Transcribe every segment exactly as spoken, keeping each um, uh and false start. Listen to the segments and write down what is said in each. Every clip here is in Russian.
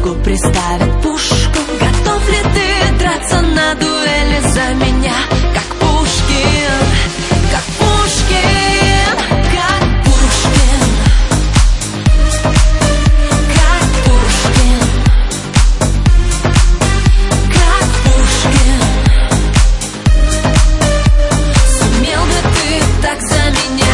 виску приставят пушку. Готов ли ты драться на дуэли за меня? Как Пушкин, как Пушкин, как Пушкин, как Пушкин, как Пушкин. Сумел бы ты так за меня?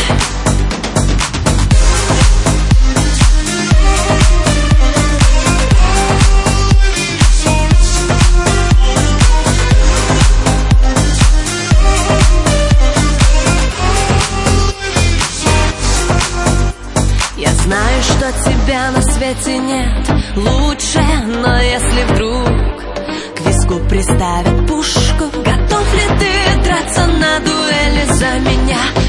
Я знаю, что тебя на свете нет лучше, но если вдруг к виску приставят пушку, готов ли ты драться на дуэли за меня?